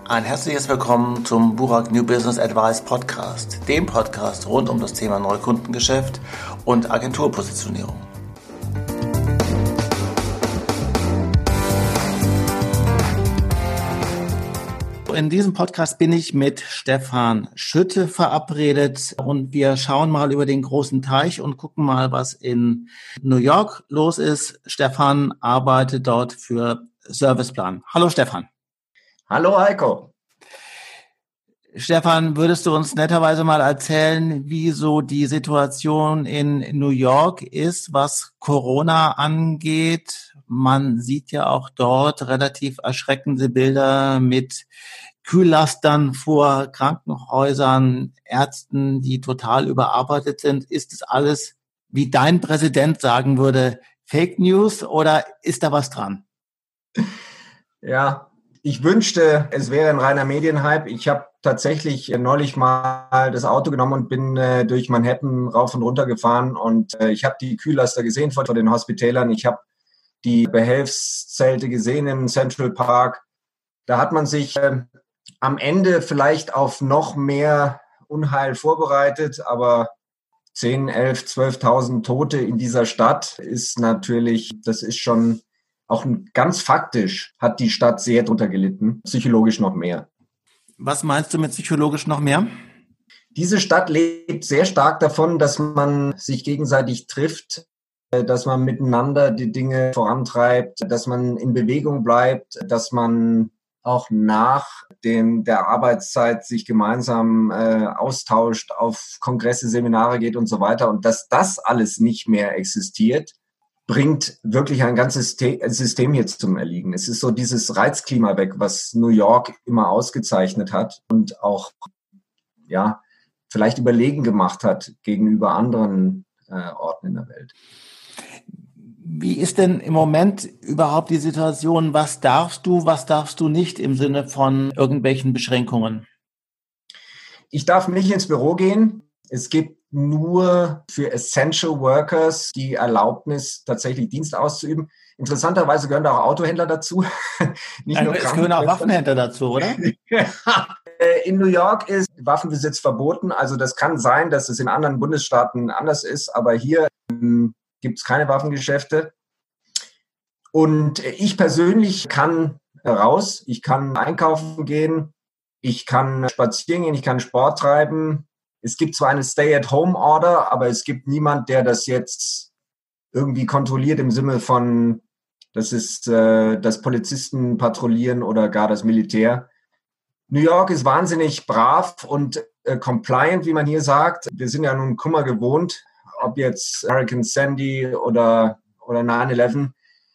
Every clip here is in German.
Ein herzliches Willkommen zum Burak New Business Advice Podcast, dem Podcast rund um das Thema Neukundengeschäft und Agenturpositionierung. In diesem Podcast bin ich mit Stefan Schütte verabredet und wir schauen mal über den großen Teich und gucken mal, was in New York los ist. Stefan arbeitet dort für Serviceplan. Hallo Stefan. Hallo Heiko. Stefan, würdest du uns netterweise mal erzählen, wie so die Situation in New York ist, was Corona angeht? Man sieht ja auch dort relativ erschreckende Bilder mit Kühllastern vor Krankenhäusern, Ärzten, die total überarbeitet sind. Ist es alles, wie dein Präsident sagen würde, Fake News oder ist da was dran? Ja, ich wünschte, es wäre ein reiner Medienhype. Ich habe tatsächlich neulich mal das Auto genommen und bin durch Manhattan rauf und runter gefahren und ich habe die Kühllaster gesehen vor den Hospitälern. Ich habe die Behelfszelte gesehen im Central Park. Da hat man sich am Ende vielleicht auf noch mehr Unheil vorbereitet, aber 10, 11, 12.000 Tote in dieser Stadt ist natürlich, das ist schon auch ganz faktisch, hat die Stadt sehr drunter gelitten, psychologisch noch mehr. Was meinst du mit psychologisch noch mehr? Diese Stadt lebt sehr stark davon, dass man sich gegenseitig trifft, dass man miteinander die Dinge vorantreibt, dass man in Bewegung bleibt, dass man auch nach der Arbeitszeit sich gemeinsam austauscht, auf Kongresse, Seminare geht und so weiter. Und dass das alles nicht mehr existiert, bringt wirklich ein ganzes System jetzt zum Erliegen. Es ist so dieses Reizklima weg, was New York immer ausgezeichnet hat und auch ja vielleicht überlegen gemacht hat gegenüber anderen Orten in der Welt. Wie ist denn im Moment überhaupt die Situation? Was darfst du nicht im Sinne von irgendwelchen Beschränkungen? Ich darf nicht ins Büro gehen. Es gibt nur für Essential Workers die Erlaubnis, tatsächlich Dienst auszuüben. Interessanterweise gehören da auch Autohändler dazu. Nicht nur es gehören auch Waffenhändler dazu, oder? In New York ist Waffenbesitz verboten. Also das kann sein, dass es in anderen Bundesstaaten anders ist, aber hier gibt es keine Waffengeschäfte. Und ich persönlich kann raus, ich kann einkaufen gehen, ich kann spazieren gehen, ich kann Sport treiben. Es gibt zwar eine Stay-at-Home-Order, aber es gibt niemand, der das jetzt irgendwie kontrolliert im Sinne von, das ist das Polizisten patrouillieren oder gar das Militär. New York ist wahnsinnig brav und compliant, wie man hier sagt. Wir sind ja nun Kummer gewohnt, ob jetzt Hurricane Sandy oder 9/11.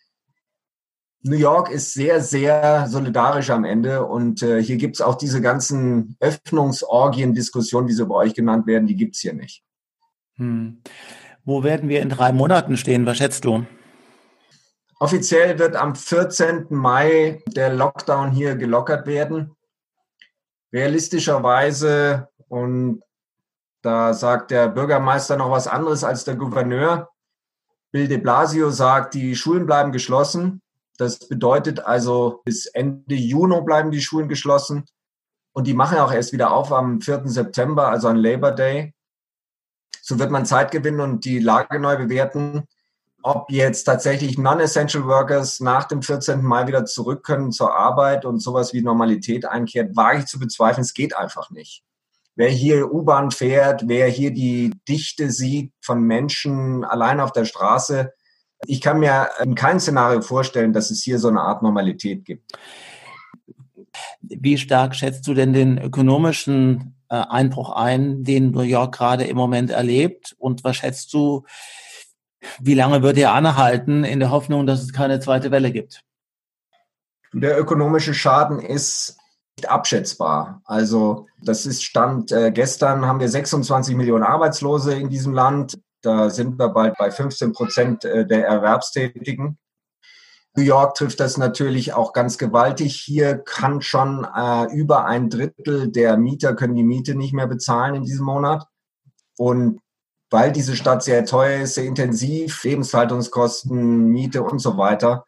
New York ist sehr, sehr solidarisch am Ende und hier gibt es auch diese ganzen Öffnungsorgien-Diskussionen, wie sie bei euch genannt werden, die gibt es hier nicht. Wo werden wir in 3 Monaten stehen? Was schätzt du? Offiziell wird am 14. Mai der Lockdown hier gelockert werden. Realistischerweise, und da sagt der Bürgermeister noch was anderes als der Gouverneur, Bill de Blasio sagt, die Schulen bleiben geschlossen. Das bedeutet also, bis Ende Juni bleiben die Schulen geschlossen. Und die machen auch erst wieder auf am 4. September, also an Labor Day. So wird man Zeit gewinnen und die Lage neu bewerten. Ob jetzt tatsächlich Non-Essential Workers nach dem 14. Mai wieder zurück können zur Arbeit und sowas wie Normalität einkehrt, wage ich zu bezweifeln. Es geht einfach nicht. Wer hier U-Bahn fährt, wer hier die Dichte sieht von Menschen allein auf der Straße, ich kann mir in keinem Szenario vorstellen, dass es hier so eine Art Normalität gibt. Wie stark schätzt du denn den ökonomischen Einbruch ein, den New York gerade im Moment erlebt? Und was schätzt du, wie lange wird er anhalten, in der Hoffnung, dass es keine zweite Welle gibt? Der ökonomische Schaden ist nicht abschätzbar. Also das ist Stand gestern, haben wir 26 Millionen Arbeitslose in diesem Land. Da sind wir bald bei 15% der Erwerbstätigen. New York trifft das natürlich auch ganz gewaltig. Hier kann schon über 1/3 der Mieter können die Miete nicht mehr bezahlen in diesem Monat. Und weil diese Stadt sehr teuer ist, sehr intensiv, Lebenshaltungskosten, Miete und so weiter,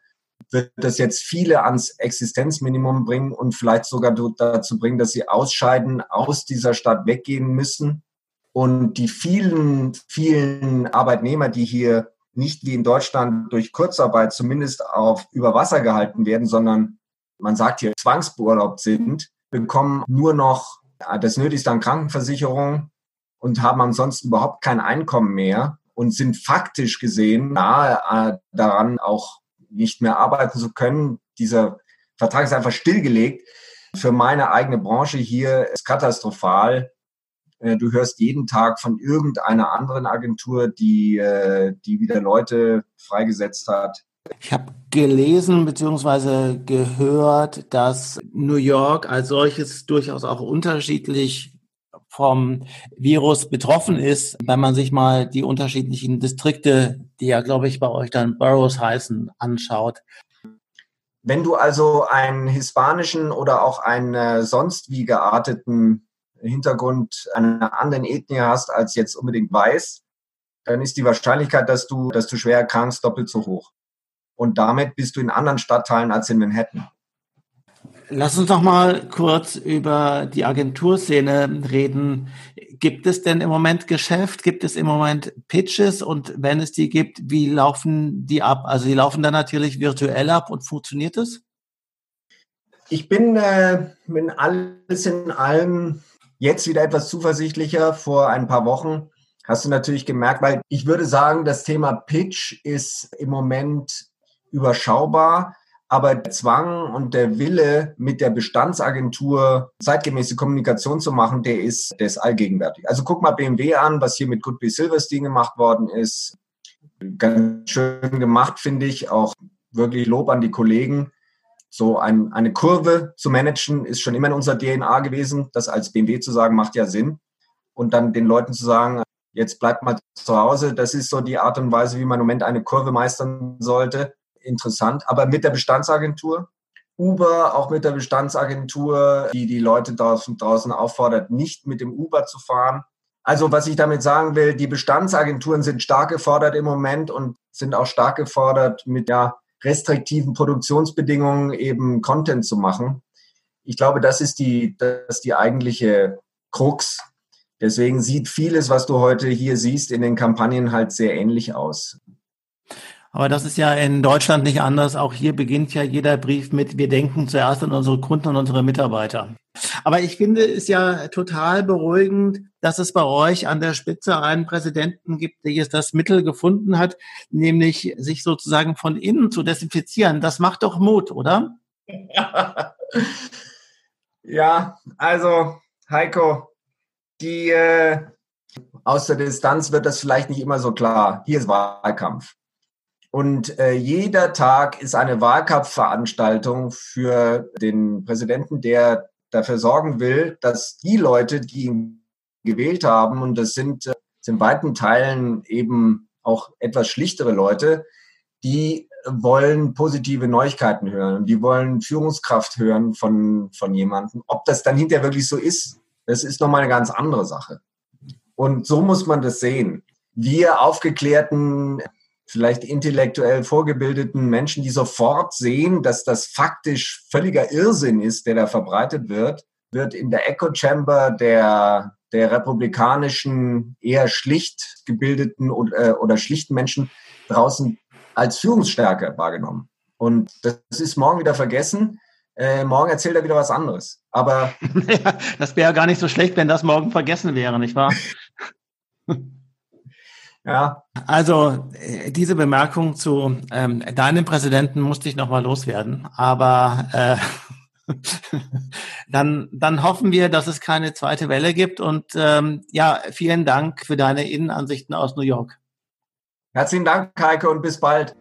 wird das jetzt viele ans Existenzminimum bringen und vielleicht sogar dazu bringen, dass sie ausscheiden, aus dieser Stadt weggehen müssen. Und die vielen, vielen Arbeitnehmer, die hier nicht wie in Deutschland durch Kurzarbeit zumindest über Wasser gehalten werden, sondern man sagt hier zwangsbeurlaubt sind, bekommen nur noch das Nötigste an Krankenversicherung und haben ansonsten überhaupt kein Einkommen mehr und sind faktisch gesehen nahe daran, auch nicht mehr arbeiten zu können. Dieser Vertrag ist einfach stillgelegt. Für meine eigene Branche hier ist katastrophal. Du hörst jeden Tag von irgendeiner anderen Agentur, die wieder Leute freigesetzt hat. Ich habe gelesen bzw. gehört, dass New York als solches durchaus auch unterschiedlich vom Virus betroffen ist, wenn man sich mal die unterschiedlichen Distrikte, die ja, glaube ich, bei euch dann Boroughs heißen, anschaut. Wenn du also einen hispanischen oder auch einen sonst wie gearteten Hintergrund einer anderen Ethnie hast als jetzt unbedingt weiß, dann ist die Wahrscheinlichkeit, dass du schwer erkrankst, doppelt so hoch. Und damit bist du in anderen Stadtteilen als in Manhattan. Lass uns noch mal kurz über die Agenturszene reden. Gibt es denn im Moment Geschäft? Gibt es im Moment Pitches? Und wenn es die gibt, wie laufen die ab? Also die laufen dann natürlich virtuell ab und funktioniert es? Ich bin mit alles in allem jetzt wieder etwas zuversichtlicher. Vor ein paar Wochen hast du natürlich gemerkt, weil ich würde sagen, das Thema Pitch ist im Moment überschaubar. Aber der Zwang und der Wille, mit der Bestandsagentur zeitgemäße Kommunikation zu machen, der ist allgegenwärtig. Also guck mal BMW an, was hier mit Goodby Silverstein gemacht worden ist. Ganz schön gemacht, finde ich. Auch wirklich Lob an die Kollegen. So eine Kurve zu managen, ist schon immer in unserer DNA gewesen. Das als BMW zu sagen, macht ja Sinn. Und dann den Leuten zu sagen, jetzt bleibt mal zu Hause. Das ist so die Art und Weise, wie man im Moment eine Kurve meistern sollte. Interessant, aber mit der Bestandsagentur. Uber, auch mit der Bestandsagentur, die Leute draußen auffordert, nicht mit dem Uber zu fahren. Also was ich damit sagen will, die Bestandsagenturen sind stark gefordert im Moment und sind auch stark gefordert, mit restriktiven Produktionsbedingungen eben Content zu machen. Ich glaube, das ist die eigentliche Krux. Deswegen sieht vieles, was du heute hier siehst, in den Kampagnen halt sehr ähnlich aus. Aber das ist ja in Deutschland nicht anders. Auch hier beginnt ja jeder Brief mit: Wir denken zuerst an unsere Kunden und unsere Mitarbeiter. Aber ich finde es ja total beruhigend, dass es bei euch an der Spitze einen Präsidenten gibt, der jetzt das Mittel gefunden hat, nämlich sich sozusagen von innen zu desinfizieren. Das macht doch Mut, oder? Ja, also Heiko, aus der Distanz wird das vielleicht nicht immer so klar. Hier ist Wahlkampf. Und jeder Tag ist eine Wahlkampfveranstaltung für den Präsidenten, der dafür sorgen will, dass die Leute, die ihn gewählt haben, und das sind in weiten Teilen eben auch etwas schlichtere Leute, die wollen positive Neuigkeiten hören und die wollen Führungskraft hören von jemandem. Ob das dann hinterher wirklich so ist, das ist nochmal eine ganz andere Sache. Und so muss man das sehen. Wir aufgeklärten, vielleicht intellektuell vorgebildeten Menschen, die sofort sehen, dass das faktisch völliger Irrsinn ist, der da verbreitet wird in der Echo Chamber der republikanischen, eher schlicht gebildeten oder schlichten Menschen draußen als Führungsstärke wahrgenommen. Und das ist morgen wieder vergessen. Morgen erzählt er wieder was anderes. Aber ja, das wäre ja gar nicht so schlecht, wenn das morgen vergessen wäre, nicht wahr? Ja. Also diese Bemerkung zu deinem Präsidenten musste ich nochmal loswerden. Aber dann hoffen wir, dass es keine zweite Welle gibt. Und vielen Dank für deine Innenansichten aus New York. Herzlichen Dank, Heiko, und bis bald.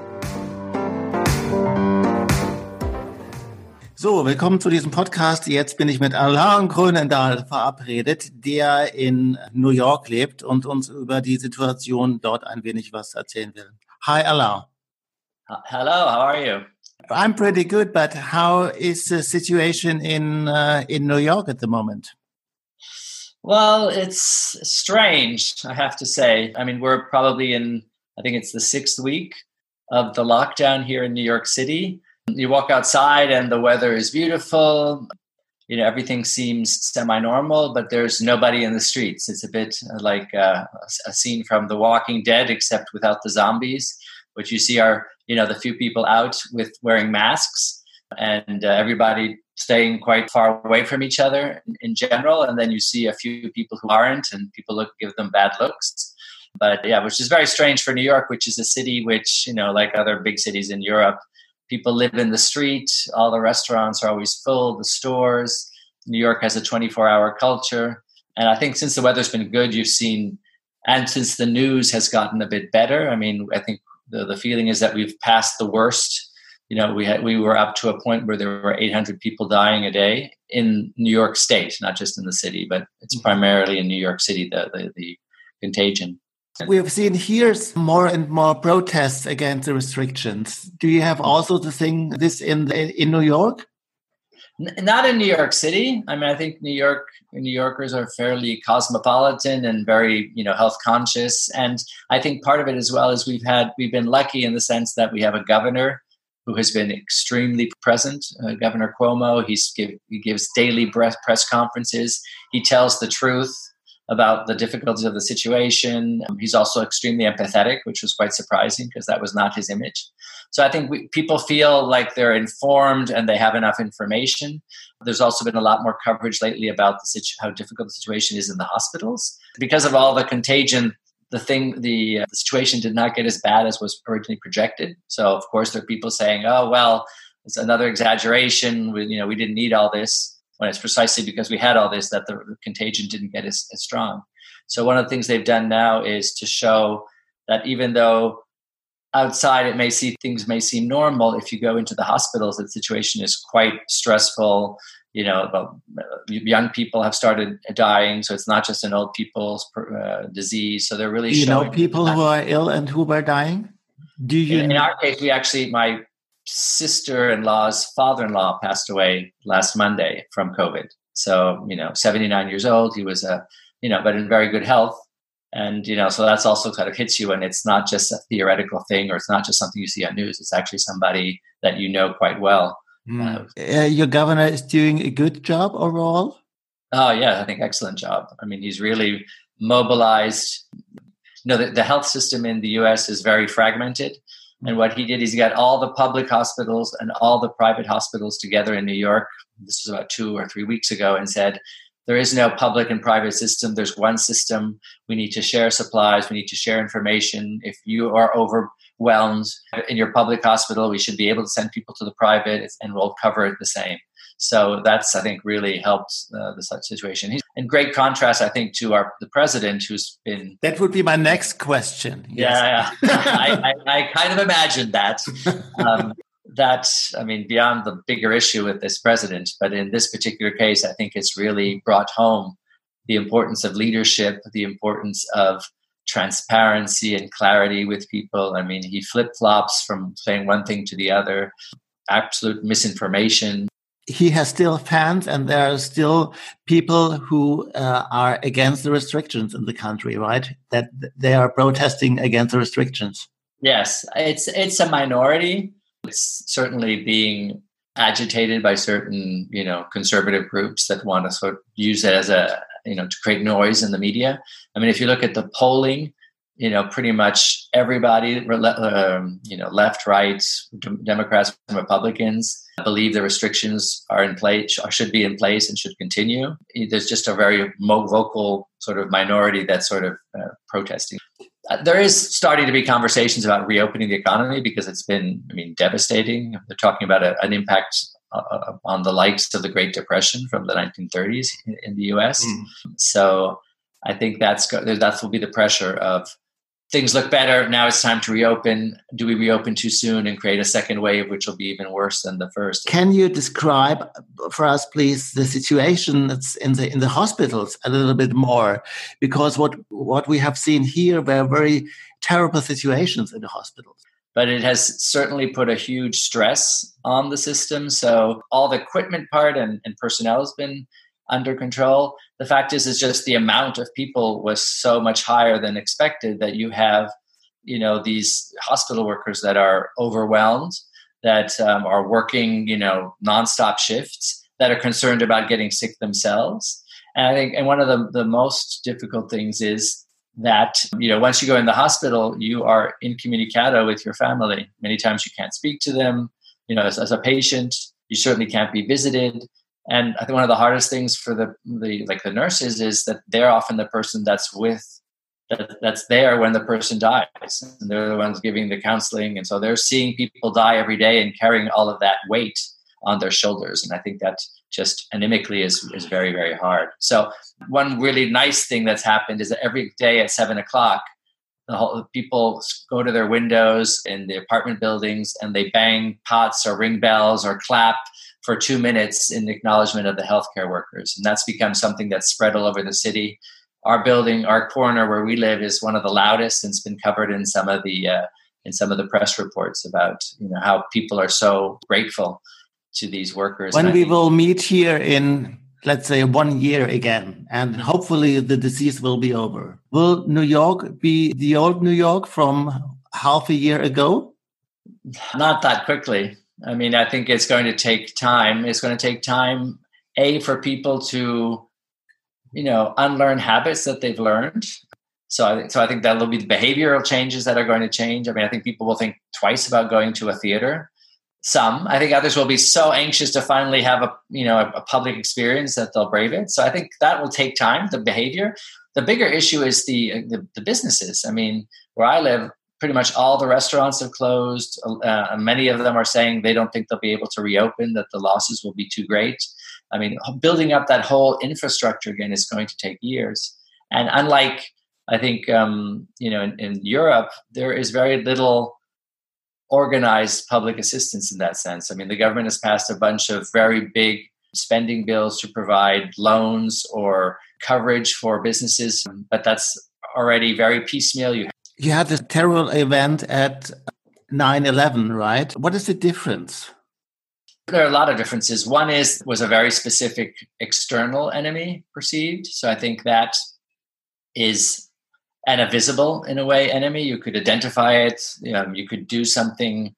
So, willkommen zu diesem Podcast. Jetzt bin ich mit Alain Grönendahl verabredet, der in New York lebt und uns über die Situation dort ein wenig was erzählen will. Hi, Alain. Hello, how are you? I'm pretty good, but how is the situation in New York at the moment? Well, it's strange, I have to say. I mean, we're probably I think it's the 6th week of the lockdown here in New York City. You walk outside and the weather is beautiful. Everything seems semi-normal, but there's nobody in the streets. It's a bit like a scene from The Walking Dead, except without the zombies. What you see are, the few people out with wearing masks and everybody staying quite far away from each other in general. And then you see a few people who aren't, and people give them bad looks. But yeah, which is very strange for New York, which is a city which, like other big cities in Europe, people live in the street. All the restaurants are always full, the stores. New York has a 24-hour culture. And I think since the weather's been good, you've seen, and since the news has gotten a bit better, I think the feeling is that we've passed the worst. We were up to a point where there were 800 people dying a day in New York State, not just in the city, but it's primarily in New York City, the contagion. We've seen here more and more protests against the restrictions. Do you have also this in New York? Not in New York City. I think New Yorkers are fairly cosmopolitan and very, health conscious. And I think part of it as well is we've been lucky in the sense that we have a governor who has been extremely present, Governor Cuomo. He gives daily press conferences. He tells the truth about the difficulties of the situation. He's also extremely empathetic, which was quite surprising because that was not his image. So I think people feel like they're informed and they have enough information. There's also been a lot more coverage lately about how difficult the situation is in the hospitals. Because of all the contagion, the situation did not get as bad as was originally projected. So of course there are people saying, oh, well, it's another exaggeration. We didn't need all this. When it's precisely because we had all this that the contagion didn't get as strong. So one of the things they've done now is to show that even though outside things may seem normal, if you go into the hospitals, the situation is quite stressful. Young people have started dying, so it's not just an old people's disease. So they're really showing people who are ill and who were dying. Do you? In our case, my sister-in-law's father-in-law passed away last Monday from COVID. So, 79 years old. He was but in very good health. And, so that's also kind of hits you. And it's not just a theoretical thing, or it's not just something you see on news. It's actually somebody that you know quite well. Your governor is doing a good job overall? Oh, yeah, I think excellent job. He's really mobilized. The health system in the U.S. is very fragmented. And what he did is he got all the public hospitals and all the private hospitals together in New York. This was about 2 or 3 weeks ago, and said, there is no public and private system. There's one system. We need to share supplies. We need to share information. If you are overwhelmed in your public hospital, we should be able to send people to the private, and we'll cover it the same. So that's, I think, really helped the situation. He's in great contrast, I think, to the president, who's been... That would be my next question. Yes. Yeah. I kind of imagined that. Beyond the bigger issue with this president, but in this particular case, I think it's really brought home the importance of leadership, the importance of transparency and clarity with people. He flip-flops from saying one thing to the other, absolute misinformation. He has still fans, and there are still people who are against the restrictions in the country, right? That they are protesting against the restrictions. Yes, it's a minority. It's certainly being agitated by certain, conservative groups that want to sort of use it as to create noise in the media. If you look at the polling, pretty much everybody, left, right, Democrats and Republicans, believe the restrictions are in place, or should be in place, and should continue. There's just a very vocal sort of minority that's sort of protesting. There is starting to be conversations about reopening the economy because it's been, devastating. They're talking about an impact on the likes of the Great Depression from the 1930s in the U.S. So I think that will be the pressure of things look better. Now it's time to reopen. Do we reopen too soon and create a second wave, which will be even worse than the first? Can you describe for us, please, the situation that's in the hospitals a little bit more? Because what we have seen here were very terrible situations in the hospitals. But it has certainly put a huge stress on the system. So all the equipment part and personnel has been under control. The fact is just the amount of people was so much higher than expected that you have these hospital workers that are overwhelmed, that are working, nonstop shifts, that are concerned about getting sick themselves. And I think, and one of the most difficult things is that, once you go in the hospital, you are incommunicado with your family. Many times you can't speak to them. As a patient, you certainly can't be visited. And I think one of the hardest things for the nurses is that they're often the person that's there when the person dies. And they're the ones giving the counseling. And so they're seeing people die every day and carrying all of that weight on their shoulders. And I think that just anemically is very, very hard. So one really nice thing that's happened is that every day at 7:00, people go to their windows in the apartment buildings and they bang pots or ring bells or clap for 2 minutes in acknowledgement of the healthcare workers. And that's become something that's spread all over the city. Our building, our corner where we live, is one of the loudest, and it's been covered in some of the press reports about how people are so grateful to these workers. When we will meet here in, let's say, 1 year again, and hopefully the disease will be over, will New York be the old New York from half a year ago? Not that quickly. I mean, I think it's going to take time. It's going to take time, for people to, unlearn habits that they've learned. So I think that will be the behavioral changes that are going to change. I mean, I think people will think twice about going to a theater. Some, I think others will be so anxious to finally have a public experience that they'll brave it. So I think that will take time, the behavior. The bigger issue is the businesses. I mean, where I live, pretty much all the restaurants have closed. Many of them are saying they don't think they'll be able to reopen, that the losses will be too great. I mean, building up that whole infrastructure again is going to take years. And unlike, I think, in Europe, there is very little organized public assistance in that sense. I mean, the government has passed a bunch of very big spending bills to provide loans or coverage for businesses, but that's already very piecemeal. You had this terrible event at 9/11, right? What is the difference? There are a lot of differences. One was a very specific external enemy perceived. So I think that is a visible, in a way, enemy. You could identify it. You could do something,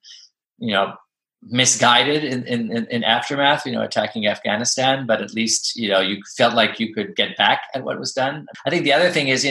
misguided in aftermath, attacking Afghanistan, but at least, you felt like you could get back at what was done. I think the other thing is,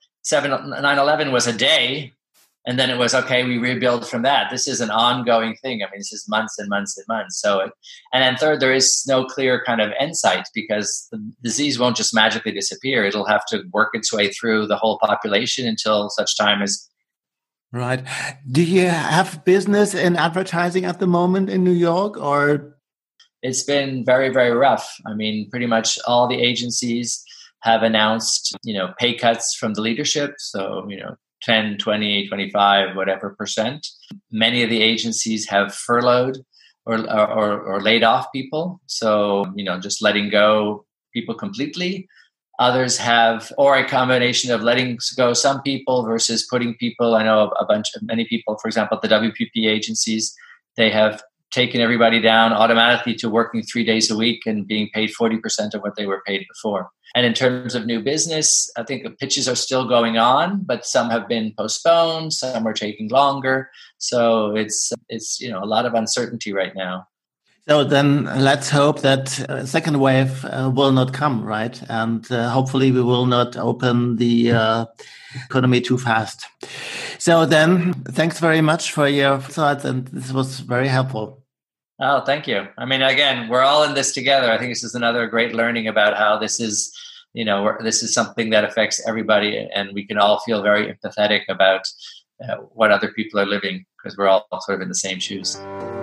9/11 was a day, and then it was, okay, we rebuild from that. This is an ongoing thing. I mean, this is months and months and months. So, and then third, there is no clear kind of end sight, because the disease won't just magically disappear. It'll have to work its way through the whole population until such time as. Right. Do you have business in advertising at the moment in New York, or? It's been very, very rough. I mean, pretty much all the agencies have announced, pay cuts from the leadership. So, 10, 20, 25, whatever percent. Many of the agencies have furloughed or laid off people. So, just letting go people completely. Others have, or a combination of letting go some people versus putting people. I know many people, for example, the WPP agencies, they have taken everybody down automatically to working 3 days a week and being paid 40% of what they were paid before. And in terms of new business, I think the pitches are still going on, but some have been postponed, some are taking longer. So it's a lot of uncertainty right now. So then let's hope that second wave will not come, right? And hopefully we will not open the economy too fast. So then thanks very much for your thoughts, and this was very helpful. Oh, thank you. I mean, again, we're all in this together. I think this is another great learning about how this is, this is something that affects everybody, and we can all feel very empathetic about what other people are living, because we're all sort of in the same shoes.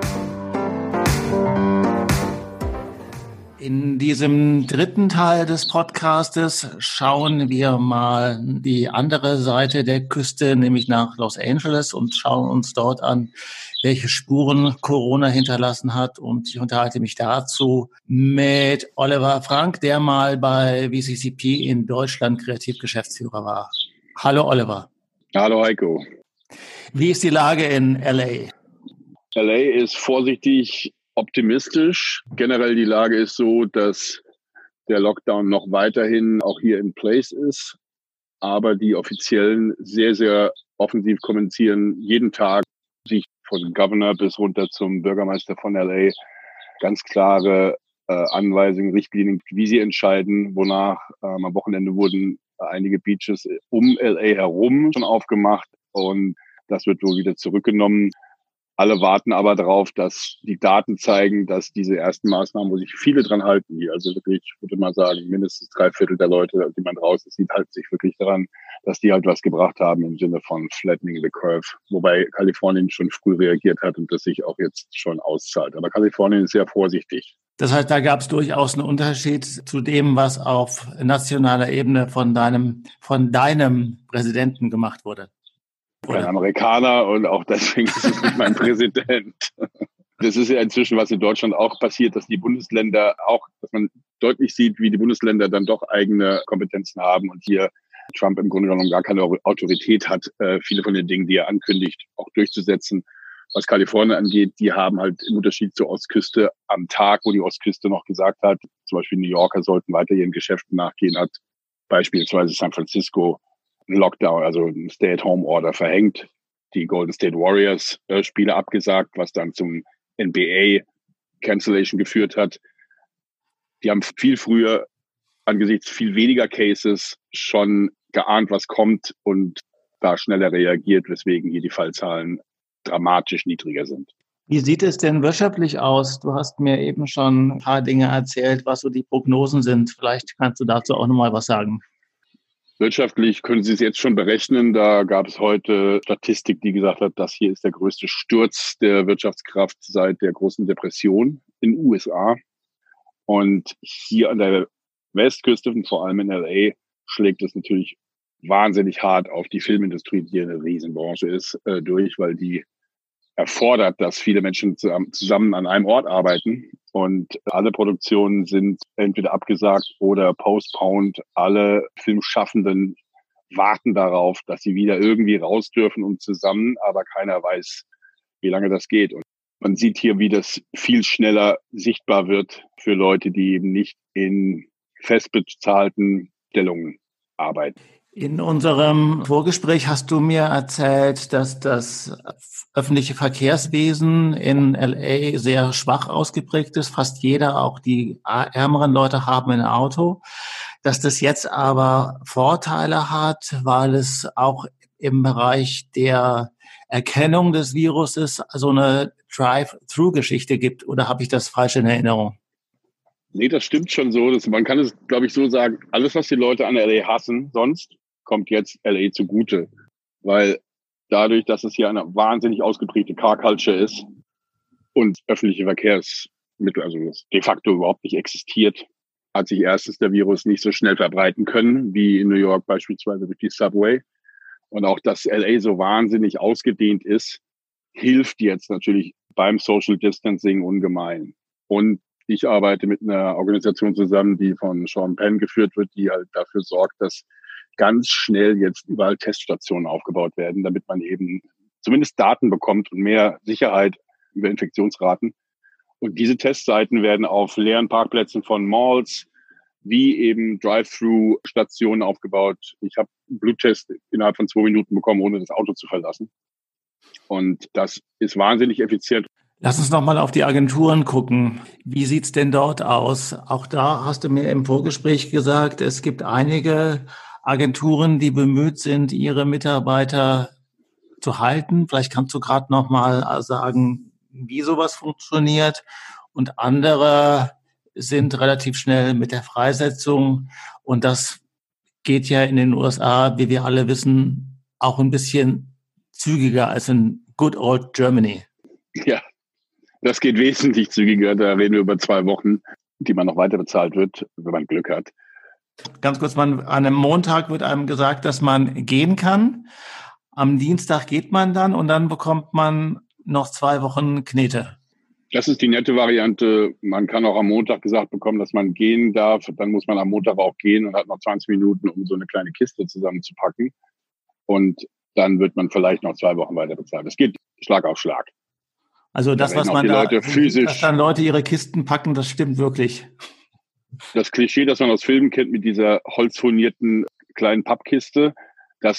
In diesem dritten Teil des Podcastes schauen wir mal die andere Seite der Küste, nämlich nach Los Angeles, und schauen uns dort an, welche Spuren Corona hinterlassen hat. Und ich unterhalte mich dazu mit Oliver Frank, der mal bei VCCP in Deutschland Kreativgeschäftsführer war. Hallo Oliver. Hallo Heiko. Wie ist die Lage in LA? LA ist vorsichtig optimistisch. Generell die Lage ist so, dass der Lockdown noch weiterhin auch hier in place ist, aber die Offiziellen sehr, sehr offensiv kommunizieren, jeden Tag, sich von Governor bis runter zum Bürgermeister von LA, ganz klare Anweisungen, Richtlinien, wie sie entscheiden, wonach am Wochenende wurden einige Beaches um LA herum schon aufgemacht und das wird wohl wieder zurückgenommen. Alle warten aber darauf, dass die Daten zeigen, dass diese ersten Maßnahmen, wo sich viele dran halten, hier, also wirklich, ich würde mal sagen, mindestens 3/4 der Leute, die man draußen sieht, halten sich wirklich daran, dass die halt was gebracht haben im Sinne von flattening the curve. Wobei Kalifornien schon früh reagiert hat und das sich auch jetzt schon auszahlt. Aber Kalifornien ist sehr vorsichtig. Das heißt, da gab es durchaus einen Unterschied zu dem, was auf nationaler Ebene von deinem Präsidenten gemacht wurde. Kein Amerikaner und auch deswegen ist es nicht mein Präsident. Das ist ja inzwischen, was in Deutschland auch passiert, dass die Bundesländer auch, dass man deutlich sieht, wie die Bundesländer dann doch eigene Kompetenzen haben und hier Trump im Grunde genommen gar keine Autorität hat, viele von den Dingen, die er ankündigt, auch durchzusetzen. Was Kalifornien angeht, die haben halt im Unterschied zur Ostküste am Tag, wo die Ostküste noch gesagt hat, zum Beispiel New Yorker sollten weiter ihren Geschäften nachgehen, hat beispielsweise San Francisco einen Lockdown, also einen Stay-at-Home-Order verhängt, die Golden State Warriors Spiele abgesagt, was dann zum NBA-Cancellation geführt hat. Die haben viel früher angesichts viel weniger Cases schon geahnt, was kommt und da schneller reagiert, weswegen hier die Fallzahlen dramatisch niedriger sind. Wie sieht es denn wirtschaftlich aus? Du hast mir eben schon ein paar Dinge erzählt, was so die Prognosen sind. Vielleicht kannst du dazu auch nochmal was sagen. Wirtschaftlich können Sie es jetzt schon berechnen. Da gab es heute Statistik, die gesagt hat, das hier ist der größte Sturz der Wirtschaftskraft seit der großen Depression in den USA. Und hier an der Westküste und vor allem in LA schlägt es natürlich wahnsinnig hart auf die Filmindustrie, die eine Riesenbranche ist, durch, weil die erfordert, dass viele Menschen zusammen an einem Ort arbeiten. Und alle Produktionen sind entweder abgesagt oder postponed. Alle Filmschaffenden warten darauf, dass sie wieder irgendwie raus dürfen und zusammen, aber keiner weiß, wie lange das geht. Und man sieht hier, wie das viel schneller sichtbar wird für Leute, die eben nicht in festbezahlten Stellungen arbeiten. In unserem Vorgespräch hast du mir erzählt, dass das öffentliche Verkehrswesen in LA sehr schwach ausgeprägt ist. Fast jeder, auch die ärmeren Leute, haben ein Auto. Dass das jetzt aber Vorteile hat, weil es auch im Bereich der Erkennung des Viruses so eine Drive-Thru-Geschichte gibt. Oder habe ich das falsch in Erinnerung? Nee, das stimmt schon so. Man kann es, glaube ich, so sagen, alles, was die Leute an LA hassen, sonst kommt jetzt LA zugute. Weil dadurch, dass es hier eine wahnsinnig ausgeprägte Car-Culture ist und öffentliche Verkehrsmittel, also das de facto überhaupt nicht existiert, hat sich erstens der Virus nicht so schnell verbreiten können, wie in New York beispielsweise durch die Subway. Und auch, dass LA so wahnsinnig ausgedehnt ist, hilft jetzt natürlich beim Social Distancing ungemein. Und ich arbeite mit einer Organisation zusammen, die von Sean Penn geführt wird, die halt dafür sorgt, dass ganz schnell jetzt überall Teststationen aufgebaut werden, damit man eben zumindest Daten bekommt und mehr Sicherheit über Infektionsraten. Und diese Testseiten werden auf leeren Parkplätzen von Malls wie eben Drive-Thru-Stationen aufgebaut. Ich habe einen Bluttest innerhalb von 2 Minuten bekommen, ohne das Auto zu verlassen. Und das ist wahnsinnig effizient. Lass uns noch mal auf die Agenturen gucken. Wie sieht's denn dort aus? Auch da hast du mir im Vorgespräch gesagt, es gibt einige Agenturen, die bemüht sind, ihre Mitarbeiter zu halten. Vielleicht kannst du gerade noch mal sagen, wie sowas funktioniert. Und andere sind relativ schnell mit der Freisetzung. Und das geht ja in den USA, wie wir alle wissen, auch ein bisschen zügiger als in good old Germany. Ja, das geht wesentlich zügiger. Da reden wir über 2 Wochen, die man noch weiter bezahlt wird, wenn man Glück hat. Ganz kurz, an einem Montag wird einem gesagt, dass man gehen kann. Am Dienstag geht man dann und dann bekommt man noch 2 Wochen Knete. Das ist die nette Variante. Man kann auch am Montag gesagt bekommen, dass man gehen darf. Dann muss man am Montag auch gehen und hat noch 20 Minuten, um so eine kleine Kiste zusammenzupacken. Und dann wird man vielleicht noch 2 Wochen weiter bezahlt. Es geht Schlag auf Schlag. Also das, was man da sieht, dass dann Leute ihre Kisten packen, das stimmt wirklich. Das Klischee, das man aus Filmen kennt mit dieser holzfurnierten kleinen Pappkiste, das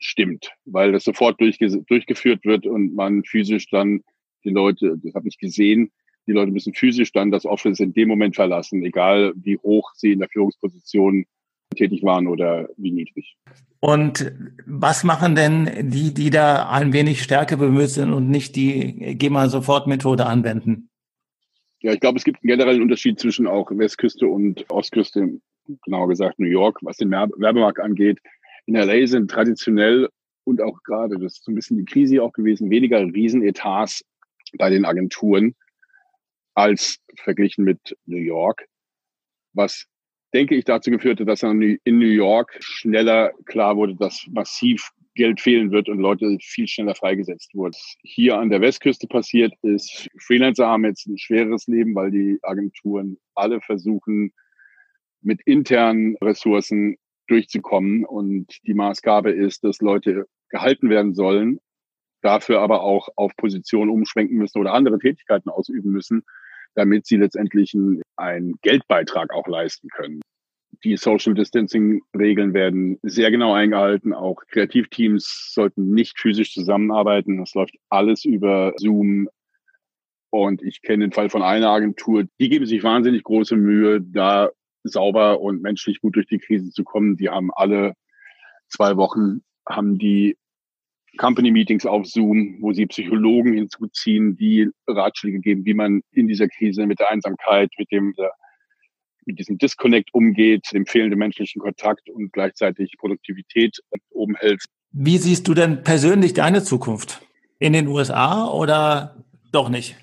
stimmt, weil das sofort durchgeführt wird und man physisch dann die Leute, das habe ich gesehen, die Leute müssen physisch dann das Office in dem Moment verlassen, egal wie hoch sie in der Führungsposition tätig waren oder wie niedrig. Und was machen denn die da ein wenig stärker bemüht sind und nicht die Geh-mal-sofort-Methode anwenden? Ja, ich glaube, es gibt einen generellen Unterschied zwischen auch Westküste und Ostküste, genauer gesagt New York, was den Werbemarkt angeht. In LA sind traditionell und auch gerade, das ist so ein bisschen die Krise auch gewesen, weniger Riesenetats bei den Agenturen als verglichen mit New York, was, denke ich, dazu geführt hat, dass in New York schneller klar wurde, dass massiv Geld fehlen wird und Leute viel schneller freigesetzt wurden. Hier an der Westküste passiert ist, Freelancer haben jetzt ein schwereres Leben, weil die Agenturen alle versuchen, mit internen Ressourcen durchzukommen. Und die Maßgabe ist, dass Leute gehalten werden sollen, dafür aber auch auf Positionen umschwenken müssen oder andere Tätigkeiten ausüben müssen, damit sie letztendlich einen Geldbeitrag auch leisten können. Die Social Distancing Regeln werden sehr genau eingehalten. Auch Kreativteams sollten nicht physisch zusammenarbeiten. Das läuft alles über Zoom. Und ich kenne den Fall von einer Agentur, die geben sich wahnsinnig große Mühe, da sauber und menschlich gut durch die Krise zu kommen. Die haben alle 2 Wochen haben die Company Meetings auf Zoom, wo sie Psychologen hinzuziehen, die Ratschläge geben, wie man in dieser Krise mit der Einsamkeit, mit diesem Disconnect umgeht, dem fehlenden menschlichen Kontakt und gleichzeitig Produktivität oben hält. Wie siehst du denn persönlich deine Zukunft? In den USA oder doch nicht?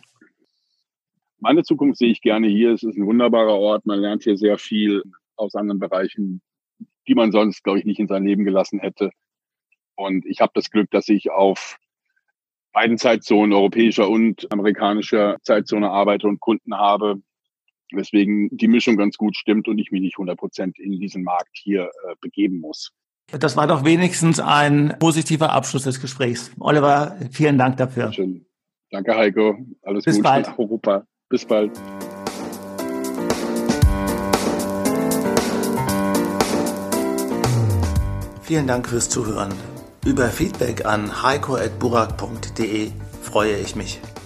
Meine Zukunft sehe ich gerne hier. Es ist ein wunderbarer Ort. Man lernt hier sehr viel aus anderen Bereichen, die man sonst, glaube ich, nicht in sein Leben gelassen hätte. Und ich habe das Glück, dass ich auf beiden Zeitzonen, europäischer und amerikanischer Zeitzone arbeite und Kunden habe, weswegen die Mischung ganz gut stimmt und ich mich nicht 100% in diesen Markt hier begeben muss. Das war doch wenigstens ein positiver Abschluss des Gesprächs. Oliver, vielen Dank dafür. Schön. Danke, Heiko. Alles Gute nach Europa. Bis bald. Vielen Dank fürs Zuhören. Über Feedback an heiko@burak.de freue ich mich.